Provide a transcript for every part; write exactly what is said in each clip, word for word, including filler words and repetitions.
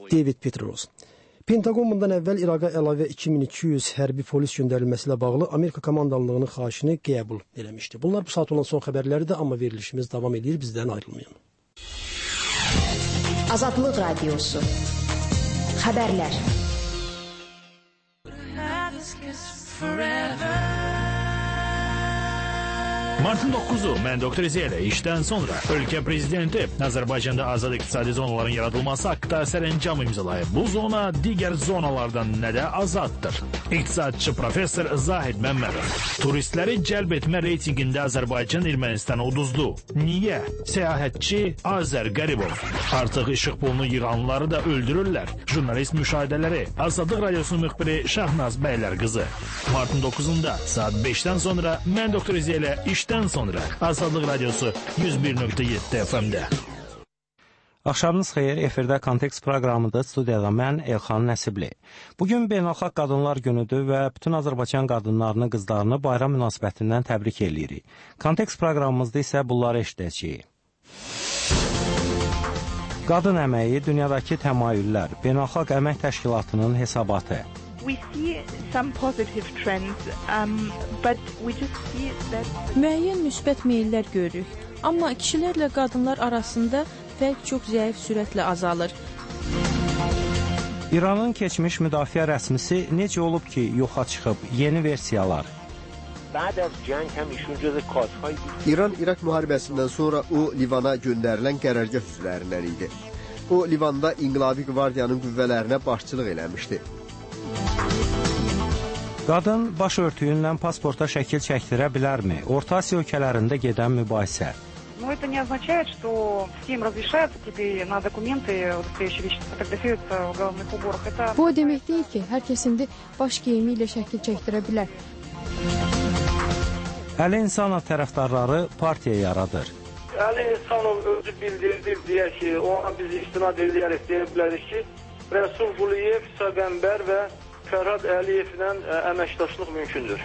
David Petraeus. Pentagon bundan əvvəl İraqa əlavə iki min iki yüz hərbi polis göndərilməsi ilə bağlı Amerika komandalığının xahişini qəbul eləmişdi. Bunlar bu saat olan son xəbərləridir, amma verilişimiz davam edir, bizdən ayrılmayın. Azadlıq Radiosu Xəbərlər. Martın dokuzu, mən Doktor İzə ilə işdən sonra ölkə prezidenti Azərbaycanda azad iqtisadi zonaların yaradılması haqqında sərəncam imzalayıb. Bu zona digər zonalardan nədə azaddır? İqtisadçı professor Zahid Məmmədov. Turistləri cəlb etmə reytingində Azərbaycan Ermənistanı uduzdu. Niyə? Səyahətçi Azər Qəribov. Artıq işıq pulunu yığanları da öldürürlər. Jurnalist müşahidələri. Azadlıq Radiosunun müxbiri Şahnaz Bəylər qızı. Martın dokuzunda saat beşdən sonra mən Doktor İzə ilə işdən sonra Azadlıq Radiosu yüz bir nöqtə yeddi F M-də. Axşamınız xeyir, efirdə Kontekst proqramıdır, studiyada mən Elxan Nəsibli. Bugün Beynəlxalq Qadınlar Günüdür və bütün Azərbaycan qadınlarını, qızlarını bayram münasibətindən təbrik edirik. Kontekst proqramımızda isə bunları eşidəcəyik. Qadın əməyi, dünyadakı təmayüllər, Beynəlxalq Əmək Təşkilatının hesabatı. We see some positive trends, um, but we just see that... Müəyyən müsbət meyllər görürük, amma kişilərlə qadınlar arasında fərq çox zəif sürətlə azalır. İranın keçmiş müdafiə rəsmisi necə olub ki, yoxa çıxıb, yeni versiyalar. İran-İraq müharibəsindən sonra o, Livana göndərilən qərargah üzvlərindən idi. O, Livanda İnqilabi Qvardiyanın qüvvələrinə başçılıq eləmişdi. Qadın baş örtüyünlə pasporta şəkil çəkdirə bilərmi? Orta Asiya ölkələrində gedən mübahisə. Но это не означает, что всем разрешается тебе на документы, удостоверяющие личность, фотографироваться в головных уборах. Это... Bu o demək deyil ki, hər kəs indi baş geyimi ilə şəkil çəkdirə bilər. Əli İnsanov tərəfdarları partiya yaradır. Əli İnsanov özü bildirdi deyək ki, ona biz istinad edərək deyə bilərik ki, Rəsul Quliyev, İsa Qəmbər və Fərhad Əliyevlə əməkdaşlıq mümkündür.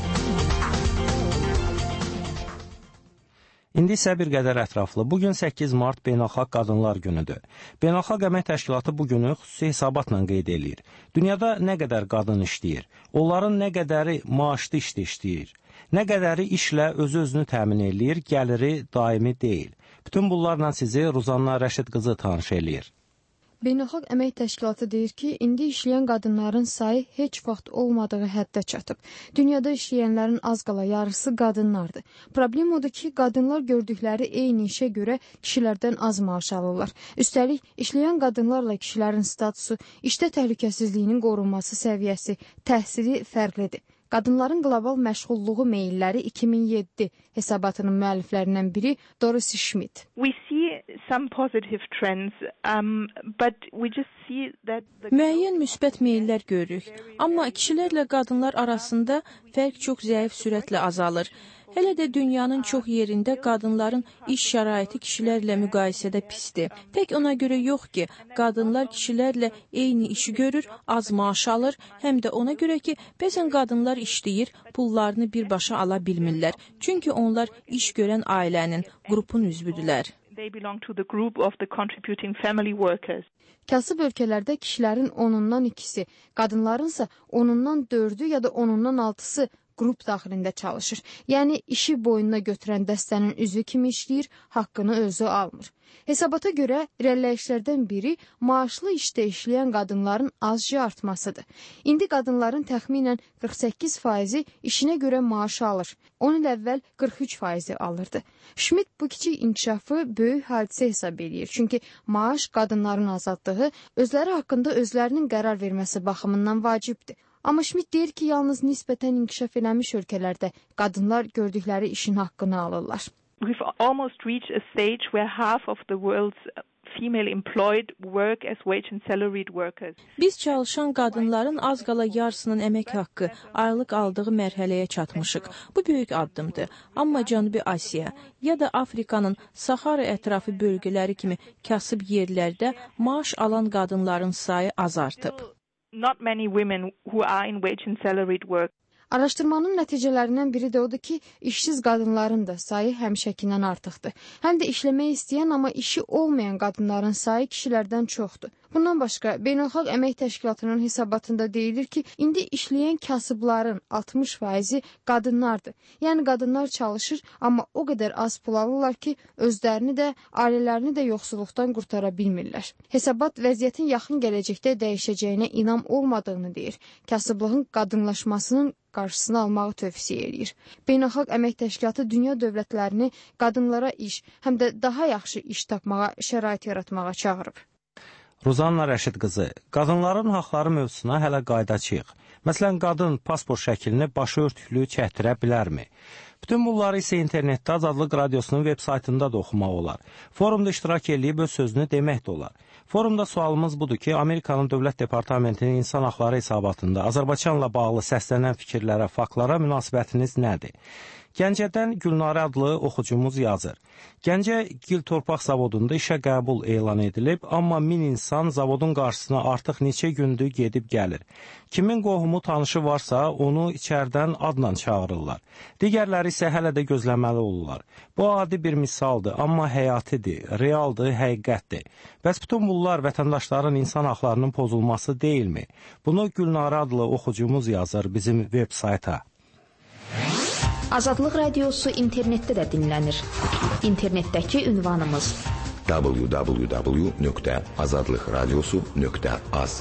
İndi isə bir qədər ətraflı. Bugün səkkiz mart Beynəlxalq Qadınlar Günüdür. Beynəlxalq Əmək Təşkilatı bu günü xüsusi hesabatla qeyd edir. Dünyada nə qədər qadın işləyir? Onların nə qədəri maaşlı işdə işləyir? Nə qədəri işlə özü-özünü təmin eləyir, gəliri daimi deyil. Bütün bunlarla sizi Ruzanna Rəşid qızı tanış eləyir. Beynəlxalq Əmək Təşkilatı deyir ki, indi işləyən qadınların sayı heç vaxt olmadığı həddə çatıb. Dünyada işləyənlərin az qala yarısı qadınlardır. Problem odur ki, qadınlar gördükləri eyni işə görə kişilərdən az maaş alırlar. Üstəlik, işləyən qadınlarla kişilərin statusu, işdə təhlükəsizliyinin qorunması səviyyəsi, təhsili fərqlidir. Qadınların qlobal məşğulluğu meylləri iki min yeddi hesabatının müəlliflərindən biri Doris Schmidt. We see some positive trends, um, but we just see that the... Müəyyən müsbət meyllər görürük, amma kişilərlə qadınlar arasında fərq çox zəif sürətlə azalır. Hələ də dünyanın çox yerində qadınların iş şəraiti kişilərlə müqayisədə pisdir. Tək ona görə yox ki, qadınlar kişilərlə eyni işi görür, az maaş alır, həm də ona görə ki, bəzən qadınlar işləyir, pullarını birbaşa ala bilmirlər. Çünki onlar iş görən ailənin, qrupun üzvüdülər. They belong to the group of the contributing family workers. Kasıb ölkələrdə kişilərin onundan ikisi, qadınlarınsa onundan dördü ya da onundan altısı qrup daxilində çalışır. Yəni, işi boynuna götürən dəstənin üzvü kimi işləyir, haqqını özü almır. Hesabata görə irəliləyişlərdən biri maaşlı işdə işləyən qadınların azca artmasıdır. İndi qadınların təxminən qırx səkkiz faizi işinə görə maaş alır. on il əvvəl qırx üç faizi alırdı. Schmidt bu kiçik inkişafı böyük hadisə hesab edir. Çünki maaş qadınların azadlığı özləri haqqında özlərinin qərar verməsi baxımından vacibdir. Amma Schmidt deyir ki, yalnız nisbətən inkişaf eləmiş ölkələrdə qadınlar gördükləri işin haqqını alırlar. We've almost reached a stage where half of the world's female employed work as wage and salaried workers. Biz çalışan qadınların az qala yarısının əmək haqqı, aylıq aldığı mərhələyə çatmışıq. Bu böyük addımdır. Amma Cənubi Asiya ya da Afrikanın Sahara ətrafı bölgələri kimi kasıb yerlərdə maaş alan qadınların sayı az artıb. Not many women who are in wage and salaried work. Araşdırmanın nəticələrindən biri də odur ki, işsiz qadınların da sayı həmişəkindən artıqdır. Həm də işləmək istəyən, amma işi olmayan qadınların sayı kişilərdən çoxdur. Bundan başqa, Beynəlxalq Əmək Təşkilatının hesabatında deyilir ki, indi işləyən kasıbların altmış faizi qadınlardır. Yəni qadınlar çalışır, amma o qədər az pul alırlar ki, özlərini də, ailələrini də yoxsulluqdan qurtara bilmirlər. Hesabat vəziyyətin yaxın gələcəkdə dəyişəcəyinə inam olmadığını deyir. Kasıblığın qadınlaşmasının qarşısını almağı tövsiyə edir. Beynəlxalq Əmək Təşkilatı dünya dövlətlərini qadınlara iş, həm də daha yaxşı iş tapmağa, şərait yaratmağa çağırıb. Ruzanna Rəşid qızı, qadınların haqları mövzusuna hələ qayıdacağıq. Məsələn, qadın pasport şəklini başı örtüklü çəkdirə bilərmi? Bütün bunları isə internetdə Azadlıq Radiosunun veb saytında da oxumaq olar. Forumda iştirak edib öz sözünü demək də olar. Forumda sualımız budur ki, Amerikanın Dövlət Departamentinin insan haqları hesabatında Azərbaycanla bağlı səslənən fikirlərə, faktlara münasibətiniz nədir? Gəncədən Gülnarə adlı oxucumuz yazır. Gəncə Gil Torpaq Zavodunda işə qəbul elan edilib, amma min insan zavodun qarşısına artıq neçə gündür gedib gəlir. Kimin qohumu tanışı varsa, onu içərdən adla çağırırlar. Digərləri isə hələ də gözləməli olurlar. Bu adi bir misaldır, amma həyatidir, realdır, həqiqətdir. Bəs bütün bunlar vətəndaşların insan haqlarının pozulması deyilmi? Bunu Gülnarə adlı oxucumuz yazır bizim veb sayta. Azadlıq Radiosu internetdə də dinlənir. İnternetdəki ünvanımız w w w nöqtə azadlıqradiosu nöqtə az.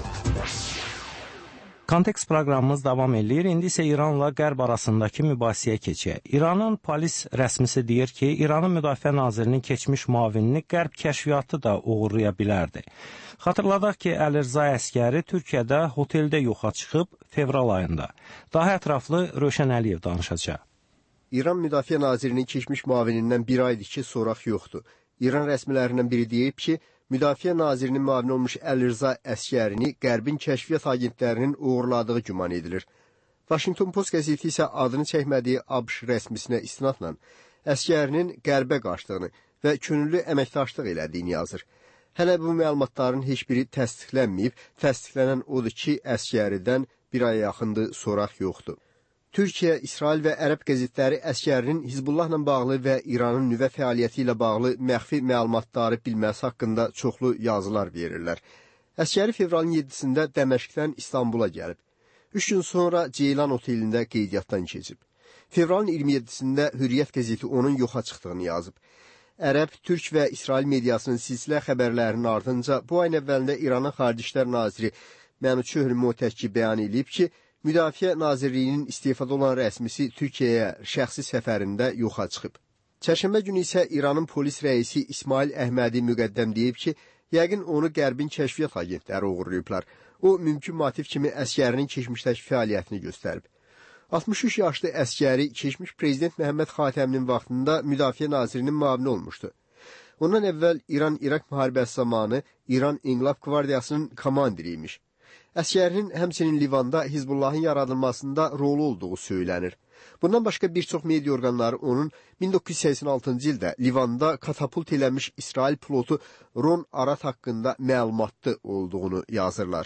Kontekst proqramımız davam edir. İndi isə İranla Qərb arasındakı mübahisəyə keçək. İranın polis rəsmisi deyir ki, İranın Müdafiə Nazirinin keçmiş müavinini Qərb kəşfiyyatı da uğurlaya bilərdi. Xatırladaq ki, Əlirza əskəri Türkiyədə hoteldə yoxa çıxıb fevral ayında. Daha ətraflı Rövşən Əliyev danışacaq. İran Müdafiə Nazirinin keçmiş müavinindən bir aydır ki, soraq yoxdur. İran rəsmilərindən biri deyib ki, Müdafiə Nazirinin müavini olmuş Əlirza əskərini Qərbin kəşfiyyat agentlərinin uğurladığı güman edilir. Washington Post qəzeti isə adını çəkmədiyi ABŞ rəsmisinə istinadla əskərinin Qərbə qaçdığını və könüllü əməkdaşlıq elədiyini yazır. Hələ bu məlumatların heç biri təsdiqlənməyib, təsdiqlənən odur ki, əskəridən bir aya yaxındır soraq yoxdur. Türkiyə, İsrail və Ərəb qəzetləri əskərinin Hizbullahla bağlı və İranın nüvə fəaliyyəti ilə bağlı məxfi məlumatları bilməsi haqqında çoxlu yazılar verirlər. Əskəri fevralın yeddisində Dəməşqdən İstanbula gəlib. Üç gün sonra Ceylan otelində qeydiyyatdan keçib. Fevralın iyirmi yeddisində Hürriyyət qəzeti onun yoxa çıxdığını yazıb. Ərəb, Türk və İsrail mediasının silsilə xəbərlərinin ardınca bu ayın əvvəlində İranın Xarici İşlər Naziri Mənuçöhr Motəki bəyan edib ki, Müdafiə Nazirliyinin istefada olan rəsmisi Türkiyəyə şəxsi səfərində yoxa çıxıb. Çərşənbə günü isə İranın polis rəisi İsmail Əhmədi Müqəddəm deyib ki, yəqin onu Qərbin kəşfiyyat agentləri uğurlayıblar. O, mümkün motiv kimi əskərinin keçmişdəki fəaliyyətini göstərib. altmış üç yaşlı əskəri keçmiş prezident Məhəmməd Xatəminin vaxtında Müdafiə Nazirinin müavini olmuşdu. Ondan əvvəl İran-İraq müharibəsi zamanı İran İnqilab Qvardiyasının komandiri imiş. Əskərinin həmçinin Livanda Hizbullahın yaradılmasında rolu olduğu söylənir. Bundan başqa bir çox media orqanları onun min doqquz yüz səksən altıncı ildə Livanda katapult eləmiş İsrail pilotu Ron Arat haqqında məlumatlı olduğunu yazırlar.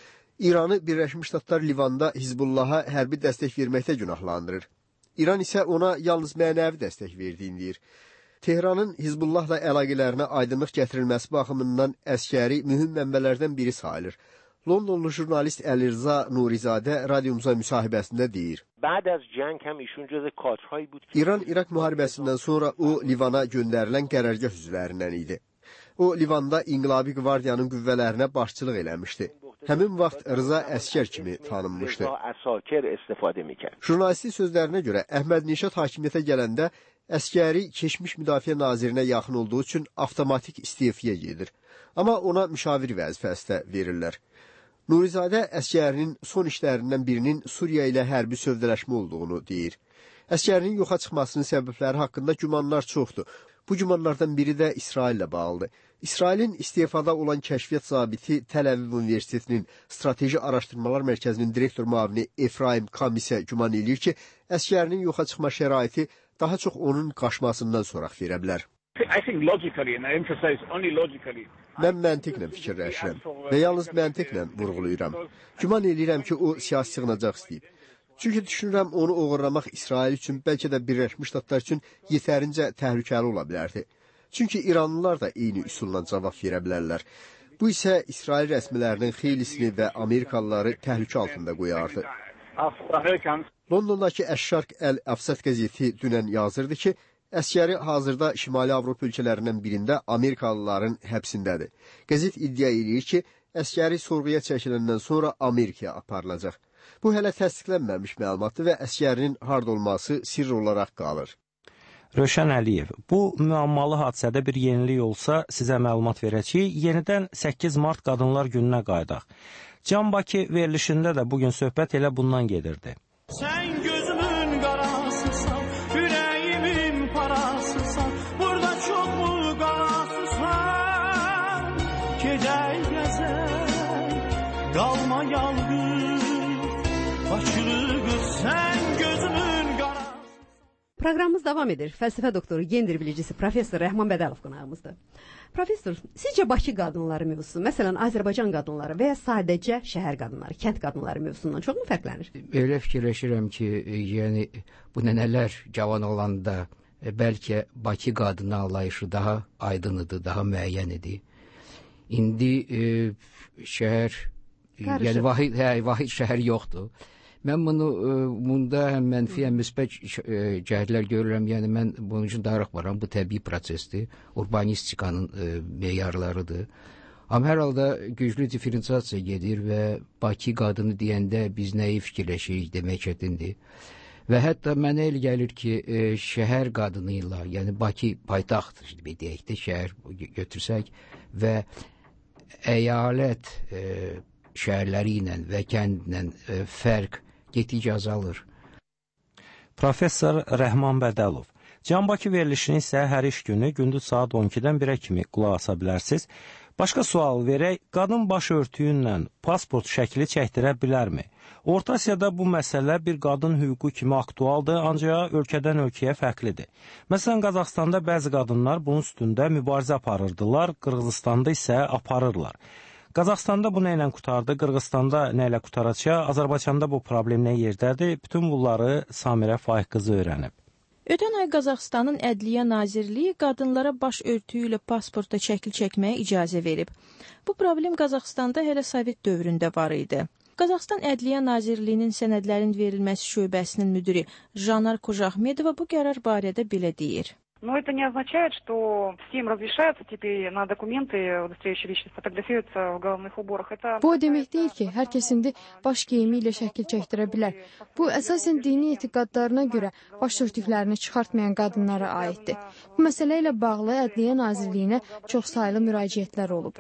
İranı Birləşmiş Ştatlar Livanda Hizbullaha hərbi dəstək verməkdə günahlandırır. İran isə ona yalnız mənəvi dəstək verdiyini deyir. Tehranın Hizbullahla əlaqələrinə aydınlıq gətirilməsi baxımından əskəri mühüm mənbələrdən biri sayılır. Londonlu jurnalist Əlirza Nurizadə radiomuza müsahibəsində deyir. İran-İraq müharibəsindən sonra o, Livana göndərilən qərargah üzvlərindən idi. O, Livanda İnqilabi Qvardiyanın qüvvələrinə başçılıq eləmişdi. Həmin vaxt Rıza Əskər kimi tanınmışdı. Jurnalistin sözlərinə görə Əhməd Nişad hakimiyyətə gələndə əskəri keçmiş müdafiə nazirinə yaxın olduğu üçün avtomatik istefiyə gedir. Amma ona müşavir vəzifəsi də verirlər. Nurizadə əskərinin son işlərindən birinin Suriya ilə hərbi sövdələşmə olduğunu deyir. Əskərinin yoxa çıxmasının səbəbləri haqqında gümanlar çoxdur. Bu gümanlardan biri də İsrail ilə bağlıdır. İsrailin istefada olan kəşfiyyat zabiti Təl Əviv Universitetinin Strateji Araşdırmalar Mərkəzinin direktor müavini Efraim Kamisə güman edir ki, əskərinin yoxa çıxma şəraiti daha çox onun qaçmasından soraq verə bilər. Mən məntiqlə fikirləşirəm və yalnız məntiqlə vurğulayıram. Güman edirəm ki, o siyasi sığınacaq istəyib. Çünki düşünürəm, onu uğurlamaq İsrail üçün, bəlkə də Birləşmiş Ştatlar üçün yetərincə təhlükəli ola bilərdi. Çünki İranlılar da eyni üsulla cavab verə bilərlər. Bu isə İsrail rəsmilərinin xeylisini və Amerikalıları təhlükə altında qoyardı. Londondakı Əş-Şərq Əl-Əfsət qəzeti dünən yazırdı ki, əsgəri hazırda Şimali Avropa ölkələrindən birində Amerikalıların həbsindədir. Qəzet iddia edir ki, əsgəri sorğuya çəkiləndən sonra Amerikaya aparılacaq. Bu hələ təsdiqlənməmiş məlumatdır və əsgərinin harda olması sirr olaraq qalır. Rövşən Əliyev, bu müəmmalı hadisədə bir yenilik olsa sizə məlumat verəcəyik. Yenidən səkkiz mart Qadınlar Gününə qayıdaq. Can Bakı verilişində də bugün söhbət elə bundan gedirdi. Sən gözümün qarasısan, ürəyimin parasısan, burada çox mu qarasısan, gedək gəzək, qalma yalqız, Bakılı qız, sən gözümün qarasısan. Proqramımız davam edir. Fəlsəfə doktoru, gendir bilicisi Professor Rəhman Bədəlov qonağımızdır. Professor, sizcə Bakı qadınları mövzusu, məsələn, Azərbaycan qadınları və ya sadəcə şəhər qadınları, kənd qadınları mövzusundan çox mu fərqlənir? Elə fikirləşirəm ki, yəni bu nənələr cavan olanda e, bəlkə Bakı qadını anlayışı daha aydın idi, daha müəyyən idi. İndi e, şəhər, e, yəni vahid, hə, vahid şəhər yoxdur. Mən bunu, e, bunda həm mənfi, həm müsbət e, cəhətlər görürəm. Yəni mən bunun üçün darıxmıram. Bu təbii prosesdir. Urbanistikanın e, meyarlarıdır. Amma hər halda güclü diferensiyasiya gedir və Bakı qadını deyəndə biz nəyi fikirləşirik demək çətindir. Və hətta mənə elə gəlir ki, e, şəhər qadını ilə, yəni Bakı paytaxt deyək də şəhər götürsək və əyalət e, şəhərləri ilə və kəndlə e, fərq getdikcə azalır. Professor Rəhman Bədəlov, Can Bakı verilişini isə hər iş günü gündüz saat on ikidən birə kimi qulaq asa bilərsiniz. Başqa sual verək, qadın baş örtüyü ilə pasport şəkli çəkdirə bilərmi? Orta Asiyada bu məsələ bir qadın hüququ kimi aktualdır, ancaq ölkədən ölkəyə fərqlidir. Məsələn, Qazaxstanda bəzi qadınlar bunun üstündə mübarizə aparırdılar, Qırğızstanda isə aparırlar. Qazaxstanda bu nə ilə qutardı, Qırğızstanda nə ilə qutaracaq, Azərbaycanda bu problem nə yerdədir? Bütün bunları Samirə Faiq qızı öyrənib. Ötən ay Qazaxstanın Ədliyyə Nazirliyi qadınlara baş örtüyü ilə pasportda şəkil çəkməyə icazə verib. Bu problem Qazaxstanda hələ Sovet dövründə var idi. Qazaxstan Ədliyyə Nazirliyinin sənədlərin verilməsi şöbəsinin müdiri Janar Kojaxmedova bu qərar barədə belə deyir. Но это не означает, что всем разрешается теперь на документы, удостоверяющие личность, фотографироваться в головных уборах. Это... Bu o demək deyil ki, hər kəs indi baş geyimi ilə şəkil çəkdirə bilər. Bu əsasən dini etiqadlarına görə baş örtüklərini çıxartmayan qadınlara aiddir. Bu məsələ ilə bağlı Ədliyyə Nazirliyinə çoxsaylı müraciətlər olub.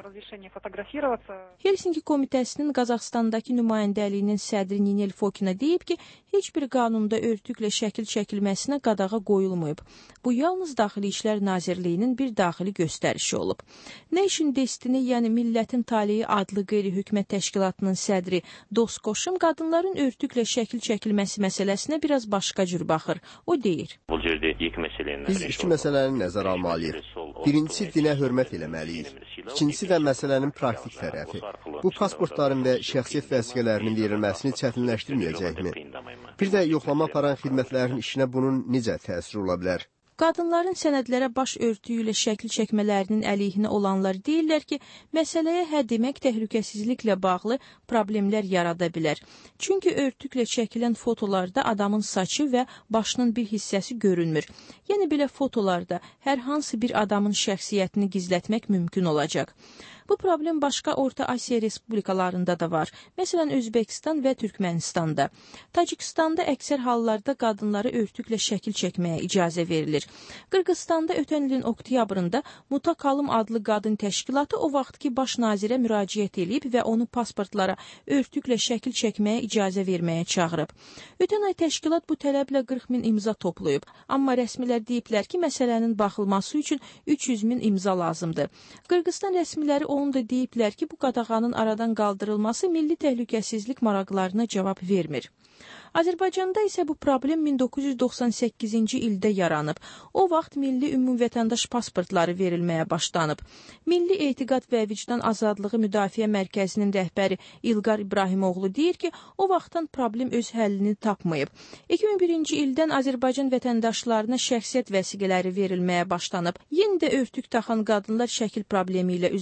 Helsinki Komitəsinin Qazaxstandakı nümayəndəliyinin sədri Ninel Fokina deyib ki, heç bir qanunda örtüklə şəkil çəkilməsinə qadağa qoyulmayıb. Bu yalnız Daxili İşlər Nazirliyinin bir daxili göstərişi olub. Nation Destiny, yəni Millətin Taleyi adlı qeyri-hökumət təşkilatının sədri Doskoşum qadınların örtüklə şəkil çəkilməsi məsələsinə biraz başqa cür baxır. O deyir. Biz iki məsələni nəzərə almalıyıq. Birincisi, dinə hörmət eləməliyik. İkincisi də məsələnin praktik tərəfi. Bu pasportların və şəxsiyyət vəsiqələrinin verilməsini çətinləşdirməyəcəkmi? Bir də yoxlama aparan xidmətlərin işinə bunun necə təsir ola bilər? Qadınların sənədlərə baş örtüyü ilə şəkil çəkmələrinin əleyhinə olanlar deyirlər ki, məsələyə hə demək təhlükəsizliklə bağlı problemlər yarada bilər. Çünki örtüklə çəkilən fotolarda adamın saçı və başının bir hissəsi görünmür. Yəni belə fotolarda hər hansı bir adamın şəxsiyyətini gizlətmək mümkün olacaq. Bu problem başqa Orta Asiya respublikalarında da var. Məsələn, Özbəkistan və Türkmənistanda. Tacikistanda əksər hallarda qadınlara örtüklə şəkil çəkməyə icazə verilir. Qırğızstanda ötən ilin oktyabrında Muta Kalım adlı qadın təşkilatı o vaxtki baş nazirə müraciət edib və onu pasportlara örtüklə şəkil çəkməyə icazə verməyə çağırıb. Ötən ay təşkilat bu tələblə qırx min imza toplayıb. Amma rəsmilər deyiblər ki, məsələnin baxılması üçün üç yüz min imza lazımdır. Qırğızstan rəsmiləri onu da deyiblər ki, bu qadağanın aradan qaldırılması milli təhlükəsizlik maraqlarına cavab vermir. Azərbaycanda isə bu problem min doqquz yüz doxsan səkkizinci ildə yaranıb. O vaxt milli ümumvətəndaş pasportları verilməyə başlanıb. Milli Etiqad və Vicdan Azadlığı Müdafiə Mərkəzinin rəhbəri İlqar İbrahimoğlu deyir ki, o vaxtdan problem öz həllini tapmayıb. iki min birinci ildən Azərbaycan vətəndaşlarına şəxsiyyət vəsiqələri verilməyə başlanıb. Yenə də örtük taxan qadınlar şəkil problemi ilə üzləşməyə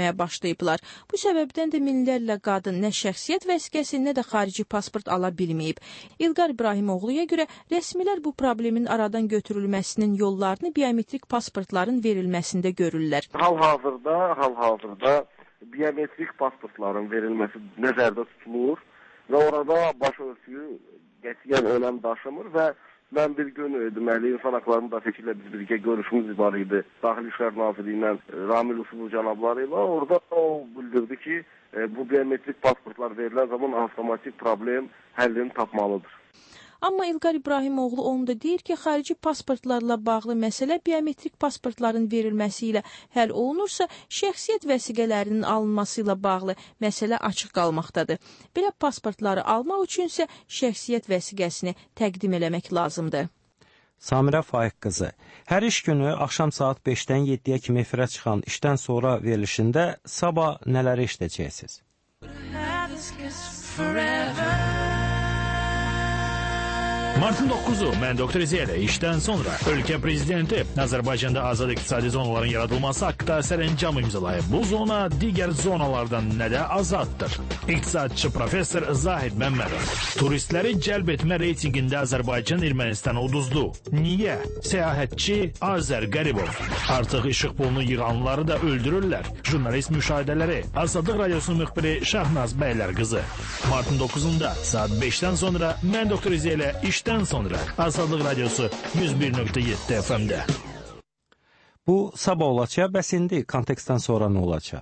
verməyə başlayıblar. Bu səbəbdən də minlərlə qadın nə şəxsiyyət vəsiqəsi, nə də xarici pasport ala bilməyib. İlqar İbrahimoğlu'ya görə rəsmilər bu problemin aradan götürülməsinin yollarını biometrik pasportların verilməsində görürlər. Hal-hazırda, hal-hazırda biometrik pasportların verilməsi nəzərdə tutulur və orada başörtüyü qətiyyən önəm daşımır və mən bir gün deməli insan haqları müdafiəçisi ilə biz birgə görüşümüz var idi. Daxili İşlər Nazirliyi ilə Ramil Usubov cənabları ilə orada o bildirdi ki, bu biometrik pasportlar verilən zaman avtomatik problem həllini tapmalıdır. Amma İlqar İbrahimoğlu onu da deyir ki, xarici pasportlarla bağlı məsələ biometrik pasportların verilməsi ilə həll olunursa, şəxsiyyət vəsiqələrinin alınması ilə bağlı məsələ açıq qalmaqdadır. Belə pasportları almaq üçünsə şəxsiyyət vəsiqəsini təqdim eləmək lazımdır. Samirə Faiq qızı, hər iş günü axşam saat beşdən yeddiyə kimi efirə çıxan işdən sonra verilişində sabah nələri eşidəcəksiniz? Martın dokuzu mən doktor İziyə ilə işdən sonra ölkə prezidenti Azərbaycanda azad iqtisadi zonaların yaradılması haqqında sərəncam imzalayıb. Bu zona digər zonalardan nədə azaddır? İqtisadçı professor Zahid Məmmədov turistləri cəlb etmə reytingində Azərbaycan Ermənistan uduzdu. Niyə? Səyahətçi Azər Qəribov. Artıq işıq pulunu yığanları da öldürürlər. Jurnalist müşahidələri. Azadlıq Radyosunun müxbiri Şahnaz Bəylər qızı. Martın dokuzunda saat beşdən sonra mən doktor İziyə ilə işdən sonra Azadlıq Radyosu yüz bir nöqtə yeddi F M-də. Bu sabah olacaq, bəs indi kontekstdən sonra nə olacaq?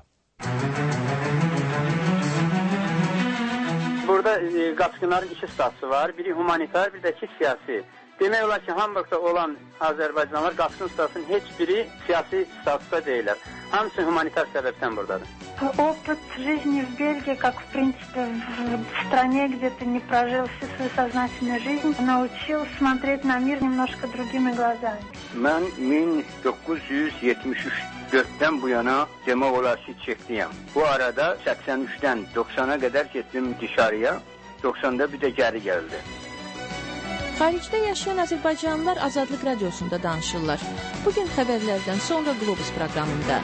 Burada e, qaçqınların iki statusu var. Biri humanitar, bir də ki siyasi. Demək olar ki, Hamburgda olan Azərbaycanlılar qaçqın statusunun heç biri siyasi statusda deyilər. Hamısı humanitar səbəbdən buradadır. Опыт жизни в Бельгии, как, в принципе, в стране, где ты не прожил всю свою сознательную жизнь, научил смотреть на мир немножко другими глазами. Mən min doqquz yüz yetmiş dörddən bu yana demək olar ki, çəkliyəm. Bu arada səksən üçdən doxsana qədər getdim dışarıya, doxsanda bir də geri gəldi. Xaricdə yaşayan Azərbaycanlılar Azadlıq Radiosunda danışırlar. Bugün xəbərlərdən sonra Globus proqramında.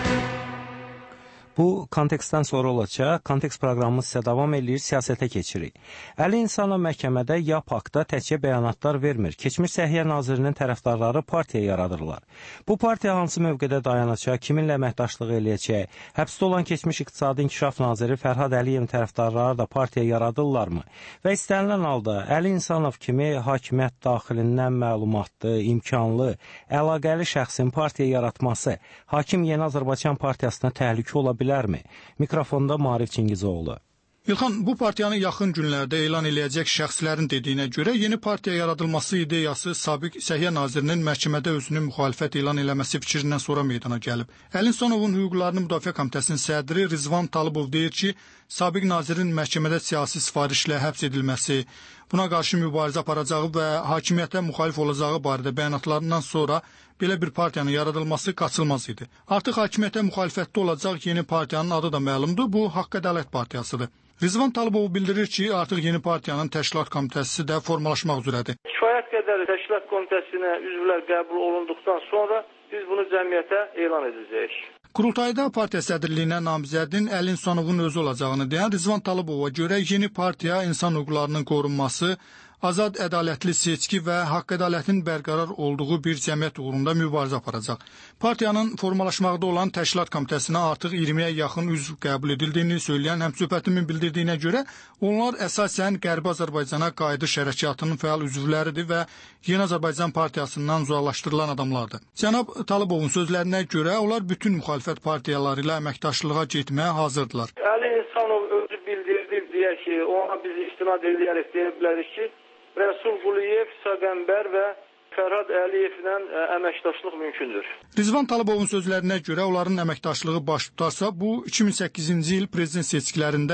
Bu kontekstdən sonra olacaq. Kontekst proqramımız isə davam edir, siyasətə keçirik. Əli İnsanov məhkəmədə ya paktda təkcə bəyanatlar vermir. Keçmiş Səhiyyə Nazirinin tərəfdarları partiya yaradırlar. Bu partiya hansı mövqedə dayanacaq, kiminlə əməkdaşlıq eləyəcək? Həbsdə olan keçmiş İqtisadi İnkişaf Naziri Fərhad Əliyevin tərəfdarları da partiya yaradırlarmı? Və istənilən halda Əli İnsanov kimi hakimiyyət daxilindən məlumatlı, imkanlı, əlaqəli şəxsin partiya yaratması Hakim Yeni Azərbaycan Partiyasına təhlükə ola bilər. Mikrofonda Maarif Çingizoğlu. İlxan, bu partiyanı yaxın günlərdə elan eləyəcək şəxslərin dediyinə görə yeni partiya yaradılması ideyası sabiq Səhiyyə Nazirinin məhkəmədə özünü müxalifət elan eləməsi fikrindən sonra meydana gəlib. Əli İnsanovun Hüquqlarını Müdafiə Komitəsinin sədri Rizvan Talıbov deyir ki, sabiq nazirin məhkəmədə siyasi sifarişlə həbs edilməsi, buna qarşı mübarizə aparacağı və hakimiyyətə müxalif olacağı barədə bəyanatlarından sonra belə bir partiyanın yaradılması qaçılmaz idi. Artıq hakimiyyətə müxalifətdə olacaq yeni partiyanın adı da məlumdur, bu Haqq Ədalət Partiyasıdır. Rizvan Talıbov bildirir ki, artıq yeni partiyanın təşkilat komitəsi də formalaşmaq üzrədir. Kifayət qədər təşkilat komitəsinə üzvlər qəbul olunduqdan sonra biz bunu cəmiyyətə elan edəcəyik. Qurultayda partiya sədrliyinə namizədin Əli İnsanovun özü olacağını deyən Rizvan Talıbova görə yeni partiya insan hüquqlarının qorunması, azad, ədalətli seçki və haqq ədalətin bərqərar olduğu bir cəmiyyət uğrunda mübarizə aparacaq. Partiyanın formalaşmaqda olan təşkilat komitəsinə artıq iyirmiyə yaxın üzv qəbul edildiyini söyləyən həmsöhbətimin bildirdiyinə görə onlar əsasən Qərbi Azərbaycana qayıdış hərəkatının fəal üzvləridir və Yeni Azərbaycan Partiyasından uzaqlaşdırılan adamlardır. Cənab Talıbovun sözlərinə görə onlar bütün müxalifət partiyaları ilə əməkdaşlığa getməyə hazırdılar. Əli İnsanov özü bildirdi deyə ki, ona biz istinad edərək deyə bilərik ki, Rəsul Quliyev, Səqənbər və Fərhad Əliyevlə əməkdaşlıq mümkündür. Rizvan Talıbovun sözlərinə görə onların əməkdaşlığı baş tutarsa, bu iki min səkkizinci il prezident seçkilərində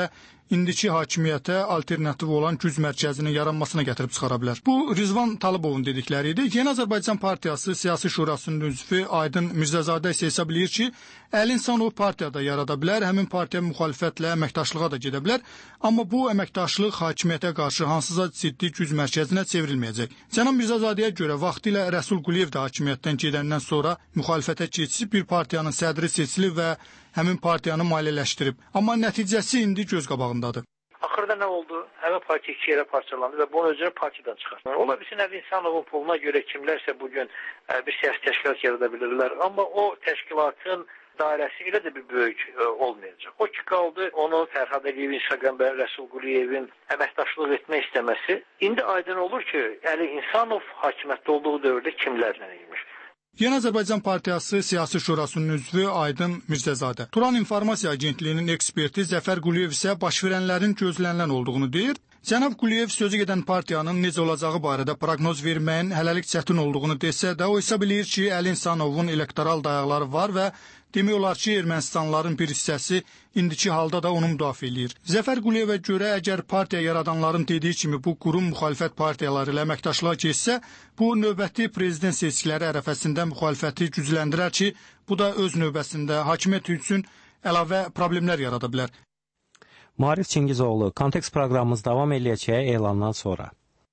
indiki hakimiyyətə alternativ olan güc mərkəzinin yaranmasına gətirib çıxara bilər. Bu Rizvan Talıbovun dedikləri idi. Yeni Azərbaycan Partiyası Siyasi Şurasının üzvü Aydın Mirzəzadə isə hesab eləyir ki, Əli İnsanov partiyada yarada bilər, həmin partiya müxalifətlə əməkdaşlığa da gedə bilər, amma bu əməkdaşlıq hakimiyyətə qarşı hansısa ciddi güc mərkəzinə çevrilməyəcək. Cənab Mirzəzadəyə görə vaxtilə Rəsul Quliyev də hakimiyyətdən gedəndən sonra müxalifətə keçib bir partiyanın sədri seçilib və həmin partiyanı maliyyələşdirib. Amma nəticəsi indi göz qabağındadır. Axırda nə oldu? Həmin partiya iki yerə parçalandı və bunun özünü partiyadan çıxartdı. Ola bilsin Əli İnsanovun puluna görə kimlərsə bugün bir siyasi təşkilat yarada bilirlər, amma o təşkilatın dairəsi ilə də bir böyük ə, olmayacaq. O ki qaldı onu Fərhad Əliyevin, Şəqənbər, Rəsul Quliyevin əməkdaşlıq etmək istəməsi. İndi aydın olur ki, Əli İnsanov hakimiyyətdə olduğu dövrdə kimlərlə imiş. Yeni Azərbaycan Partiyası Siyasi Şurasının üzvü Aydın Mirzəzadə. Turan İnformasiya Agentliyinin eksperti Zəfər Quliyev isə baş verənlərin gözlənilən olduğunu deyir. Cənab Quliyev sözü gedən partiyanın necə olacağı barədə proqnoz verməyin hələlik çətin olduğunu desə də, o hesab eləyir ki, Əli İnsanovun elektoral dayaqları var və demək olar ki, Ermənistanların bir hissəsi indiki halda da onu müdafiə eləyir. Zəfər Quliyevə görə əgər partiya yaradanların dediyi kimi bu qurum müxalifət partiyaları ilə əməkdaşlığa keçsə, bu növbəti prezident seçkiləri ərəfəsində müxalifəti gücləndirər ki, bu da öz növbəsində hakimiyyət üçün əlavə problemlər yarada bilər. Marif Çingizoğlu, Kontekst proqramımız davam eləyəcək elandan sonra.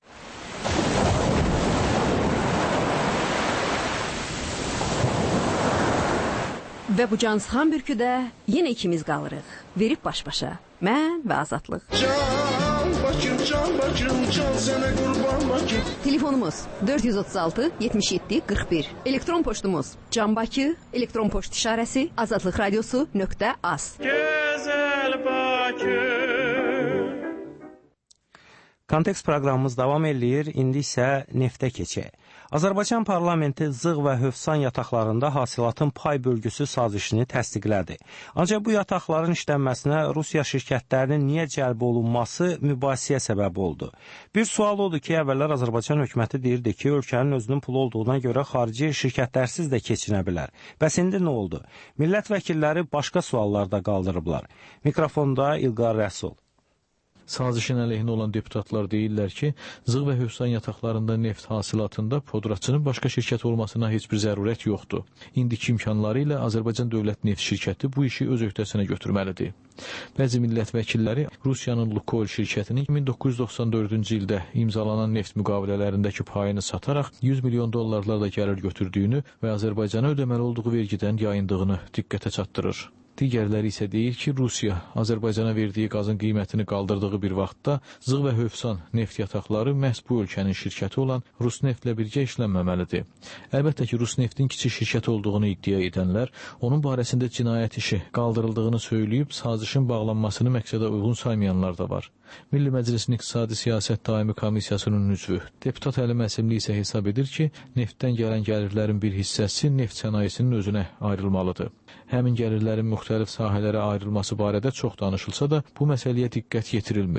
Və bu cansıxan bürküdə yenə ikimiz qalırıq. Verib baş-başa. Mən və Azadlıq. Can Bakım, can Bakım, can sənə qurban Bakım. Telefonumuz dörd yüz otuz altı yetmiş yeddi qırx bir. Elektron poçtumuz canbakı, elektron poçt işarəsi azadlıq radiosu nöqtə az. Gözəl Bakım. Kontekst proqramımız davam eləyir, indi isə neftə keçək. Azərbaycan parlamenti zığ və hövsan yataqlarında hasilatın pay bölgüsü sazişini təsdiqlədi. Ancaq bu yataqların işlənməsinə Rusiya şirkətlərinin niyə cəlb olunması mübahisəyə səbəb oldu. Bir sual odur ki, əvvəllər Azərbaycan hökuməti deyirdi ki, ölkənin özünün pulu olduğuna görə xarici şirkətlərsiz də keçinə bilər. Bəs indi nə oldu? Millət vəkilləri başqa suallarda qaldırıblar. Mikrofonda İlqar Rəsul. Sazişin əleyhinə olan deputatlar deyirlər ki, zığ və hövsan yataqlarında neft hasilatında podraçının başqa şirkət olmasına heç bir zərurət yoxdur. İndiki imkanları ilə Azərbaycan Dövlət Neft şirkəti bu işi öz öhdəsinə götürməlidir. Bəzi millət vəkilləri Rusiyanın Lukoil şirkətinin min doqquz yüz doxsan dördüncü ildə imzalanan neft müqavilələrindəki payını sataraq yüz milyon dollarlarla gəlir götürdüyünü və Azərbaycana ödəməli olduğu vergidən yayındığını diqqətə çatdırır. Digərləri isə deyir ki, Rusiya Azərbaycana verdiyi qazın qiymətini qaldırdığı bir vaxtda zığ və hövsan neft yataqları məhz bu ölkənin şirkəti olan Rusneftlə birgə işlənməməlidir. Əlbəttə ki, Rusneftin kiçik şirkət olduğunu iddia edənlər, onun barəsində cinayət işi qaldırıldığını söyləyib, sazişin bağlanmasını məqsədə uyğun saymayanlar da var. Milli Məclisin İqtisadi Siyasət Daimi Komissiyasının üzvü deputat Əli Məsimli isə hesab edir ki, neftdən gələn gəlirlərin bir hissəsi neft sənayesinin özünə ayrılmalıdır. Həmin gəlirlərin müxtəlif sahələrə ayrılması barədə çox danışılsa da, bu məsələyə diqqət yetirilmir.